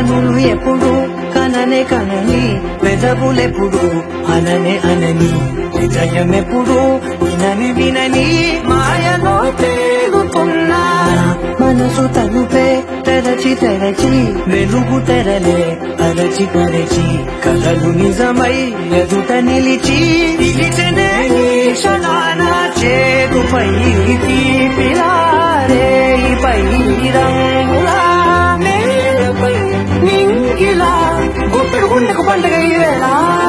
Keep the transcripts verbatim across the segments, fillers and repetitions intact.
కనులు ఎప్పుడు కననే కనని, పెదవులెప్పుడు అననే అనని, హృదయం ఎప్పుడు వినని వినని మాయలో తేలుతున్నా. మనసు తలుపే తెరచి తెరచి వెలుగు తెరలే అరచి పరచి, కలలు నిజమై ఎదుట నిలిచి పిలిచెనే ఈ క్షణాన చేతుపై తీపిలారే పై రంగులా నేలపై నింగిలా గుప్పెడు గుండెకు పండుగ ఈవేళ.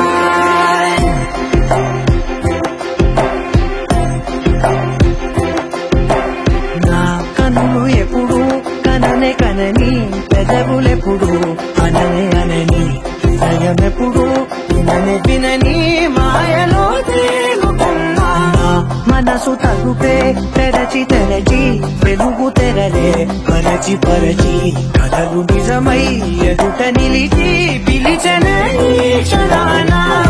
నా కనులు ఎప్పుడు కననే కనని, పెదవులెప్పుడు అననే అనని, హృదయం ఎప్పుడు విననే వినని మాయలో తేలుతున్నా. మనసు తలుపే తెరచి తెరచి వెలుగు తెరలే పరచి పరచి, కథలు నిజమై ఎదుట నిలిచి పిలిచెనే ఈ క్షణాన.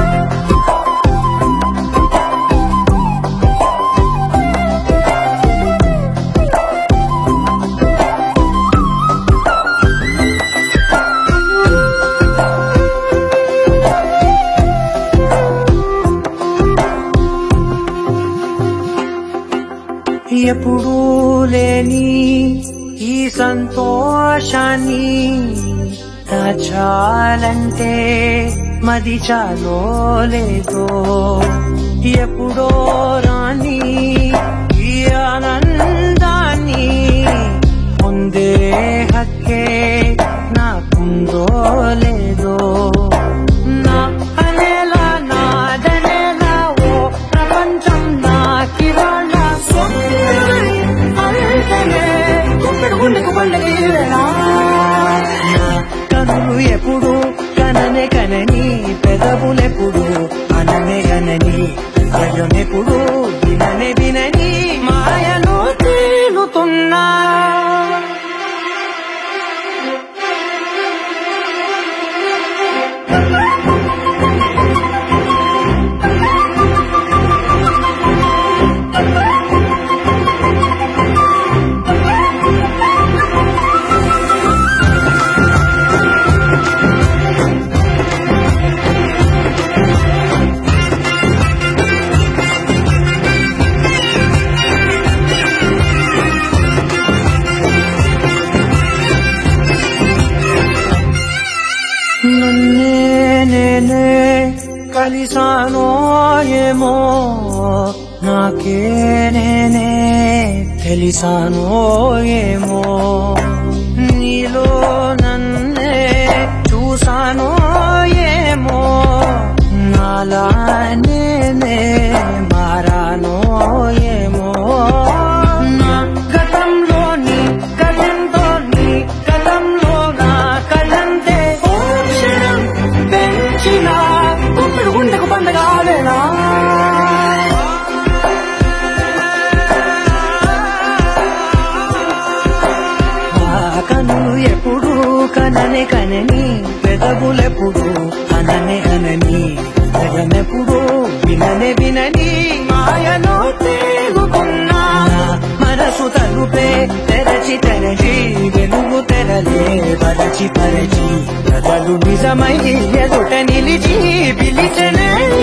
ఎప్పుడూ లేని ఈ సంతోషాన్ని దాచాలంటే మది చాలో లేదో, ఎప్పుడో రాని ఈ ఆనందాన్ని పొందే హక్కే నాకుందో లేదో. నా అనేలా నాదనేలా ఓ ప్రపంచం నాకివాళ్ళ కనులు ఎప్పుడు కననే కనని, పెదవులెప్పుడు అననే అనని, హృదయం ఎప్పుడు విననే వినని మాయలో తేలుతున్నా. నన్నే నేనే కలిసానో ఏమో, నాకే నేనే తెలిసానో ఏమో, నీలో నన్నే చూసానో ఏమో, నాలా నేనే మారానో ఏమో. నా గతంలోని గతంతోని గతంలో నా కళ్ళంతే పెంచిన గుప్పెడు గుండెకు పండగ ఆవేలా. కనులు ఎప్పుడు కననే కనని, పెదవులెప్పుడు అననే అనని, హృదయమెప్పుడు విననే వినని మాయలో తేలుతున్నా. మనసు తలుపే తెరచి తెరచి వెలుగు తెరలే పరచి పరచి, కథలు నిజమై ఎదుట నిలిచి పిలిచెనే